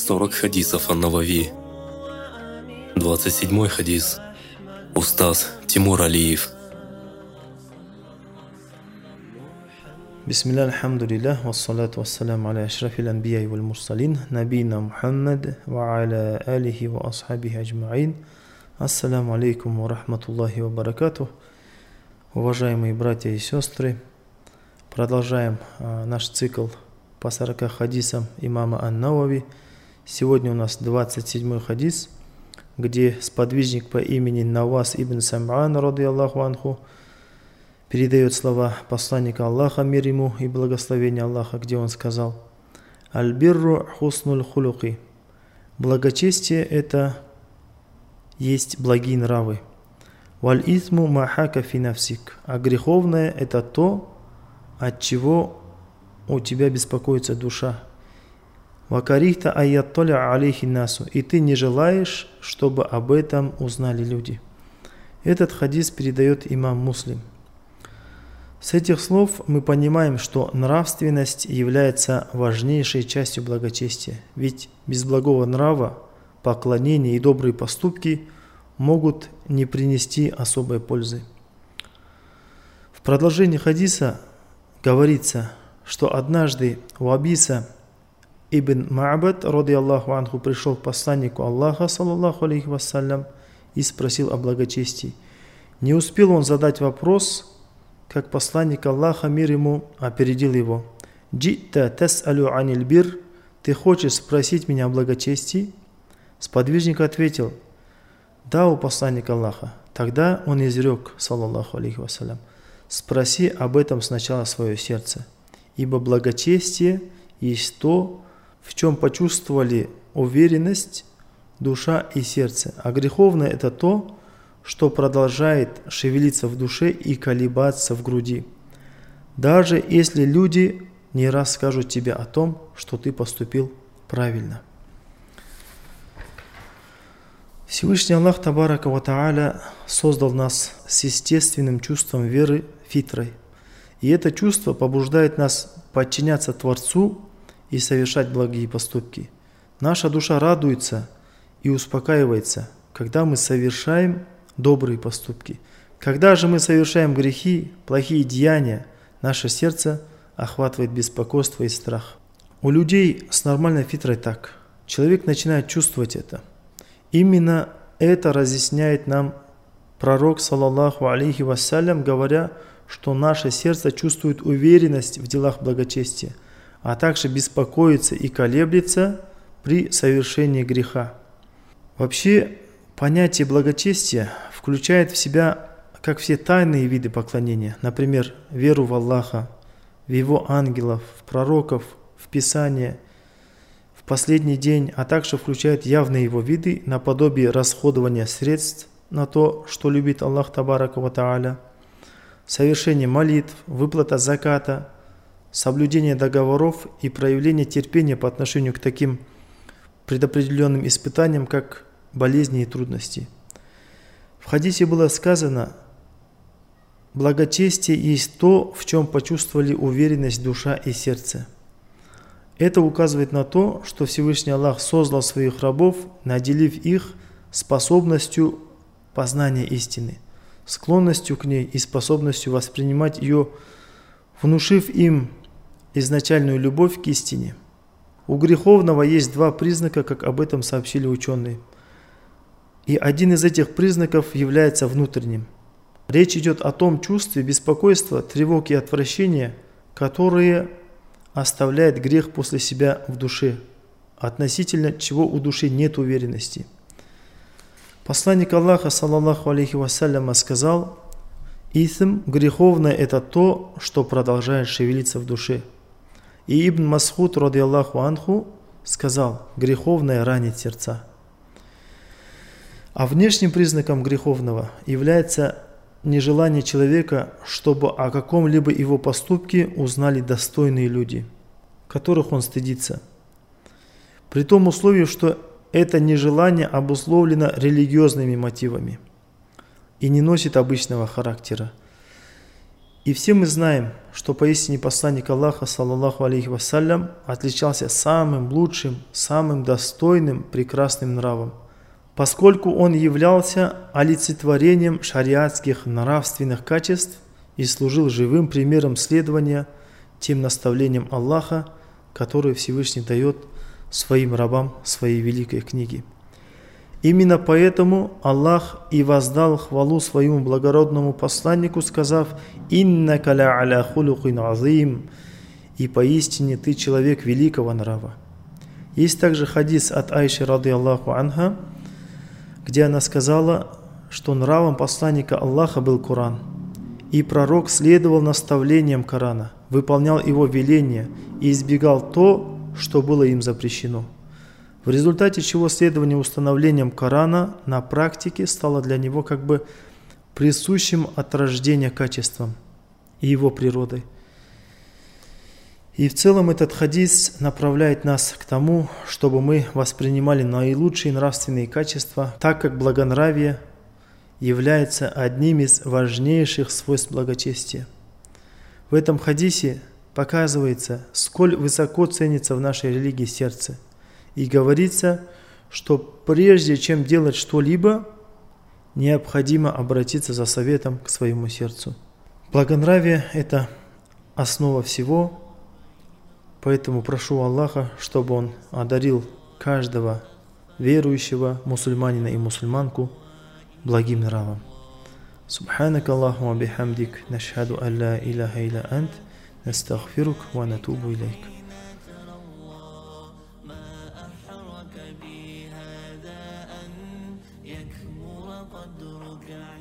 40 хадисов ан-Навави. 27 хадис. Устаз Тимур Алиев. Бисмилля, альхамдулиллах, вассалату вассаляму аля ашрафил анбияи валь мурсалин, набийна Мухаммад, ва аля алихи ва асхабихи аджмаин. Ассаляму алейкум ва рахматуллахи ва баракатух. Уважаемые братья и сестры, продолжаем наш цикл по 40 хадисам имама ан-Навави. Сегодня у нас 27-й хадис, где сподвижник по имени Навас ибн Сам'ан, радийаллаху анху, передает слова посланника Аллаха, мир ему и благословение Аллаха, где он сказал: «Аль-бирру хуснул хулуки». Благочестие – это есть благие нравы. «Валь-исму махака фи нафсик». А греховное – это то, от чего у тебя беспокоится душа. «Вакарихта айяттоля алейхи насу». И ты не желаешь, чтобы об этом узнали люди. Этот хадис передает имам Муслим. С этих слов мы понимаем, что нравственность является важнейшей частью благочестия, ведь без благого нрава поклонение и добрые поступки могут не принести особой пользы. В продолжении хадиса говорится, что однажды Уабиса ибн Ма'бад, радийаллаху анху, пришел к посланнику Аллаха, саллаллаху алейхи вассалям, и спросил о благочестии. Не успел он задать вопрос, как посланник Аллаха, мир ему, опередил его. «Джитта тас'алю аниль бир». «Ты хочешь спросить меня о благочестии?» Сподвижник ответил: «Да, о посланник Аллаха». Тогда он изрек, саллаллаху алейхи вассалям: «Спроси об этом сначала свое сердце, ибо благочестие есть то, в чем почувствовали уверенность душа и сердце, а греховное – это то, что продолжает шевелиться в душе и колебаться в груди, даже если люди не раз скажут тебе о том, что ты поступил правильно». Всевышний Аллах Табарака ва Тааля создал нас с естественным чувством веры, фитрой. И это чувство побуждает нас подчиняться Творцу и совершать благие поступки. Наша душа радуется и успокаивается, когда мы совершаем добрые поступки. Когда же мы совершаем грехи, плохие деяния, наше сердце охватывает беспокойство и страх. У людей с нормальной фитрой так. Человек начинает чувствовать это. Именно это разъясняет нам пророк, саллаллаху алейхи вассалям, говоря, что наше сердце чувствует уверенность в делах благочестия, а также беспокоится и колеблется при совершении греха. Вообще, понятие благочестия включает в себя, как все тайные виды поклонения, например, веру в Аллаха, в Его ангелов, в пророков, в Писание, в последний день, а также включает явные его виды наподобие расходования средств на то, что любит Аллах Табарака ва Тааля, совершение молитв, выплата заката, соблюдение договоров и проявление терпения по отношению к таким предопределенным испытаниям, как болезни и трудности. В хадисе было сказано: благочестие есть то, в чем почувствовали уверенность душа и сердце. Это указывает на то, что Всевышний Аллах создал своих рабов, наделив их способностью познания истины, склонностью к ней и способностью воспринимать ее, внушив им изначальную любовь к истине. У греховного есть два признака, как об этом сообщили ученые. И один из этих признаков является внутренним. Речь идет о том чувстве беспокойства, тревог и отвращения, которые оставляет грех после себя в душе, относительно чего у души нет уверенности. Посланник Аллаха, саллаллаху алейхи вассаляма, сказал: «Исм, греховное – это то, что продолжает шевелиться в душе». И Ибн Мас'уд, радийаллаху анху, сказал: «Греховное ранит сердца». А внешним признаком греховного является нежелание человека, чтобы о каком-либо его поступке узнали достойные люди, которых он стыдится. При том условии, что это нежелание обусловлено религиозными мотивами и не носит обычного характера. И все мы знаем, что поистине посланник Аллаха, саллаллаху алейхи вассалям, отличался самым лучшим, самым достойным, прекрасным нравом, поскольку он являлся олицетворением шариатских нравственных качеств и служил живым примером следования тем наставлениям Аллаха, которые Всевышний дает своим рабам в своей великой книге. Именно поэтому Аллах и воздал хвалу своему благородному посланнику, сказав: «Иннака ля аля хулукин азим», и поистине ты человек великого нрава. Есть также хадис от Айши ради Аллаху анха, где она сказала, что нравом посланника Аллаха был Коран, и пророк следовал наставлениям Корана, выполнял его веления и избегал то, что было им запрещено. В результате чего следование установлениям Корана на практике стало для него как бы присущим от рождения качеством и его природой. И в целом этот хадис направляет нас к тому, чтобы мы воспринимали наилучшие нравственные качества, так как благонравие является одним из важнейших свойств благочестия. В этом хадисе показывается, сколь высоко ценится в нашей религии сердце. И говорится, что прежде чем делать что-либо, необходимо обратиться за советом к своему сердцу. Благонравие – это основа всего, поэтому прошу Аллаха, чтобы Он одарил каждого верующего, мусульманина и мусульманку благим нравом. Субханака Аллахума бихамдик, нашхаду алла илляха илля ант, настагфирук ва натубу илейк. بهذا أن يكمر قدرك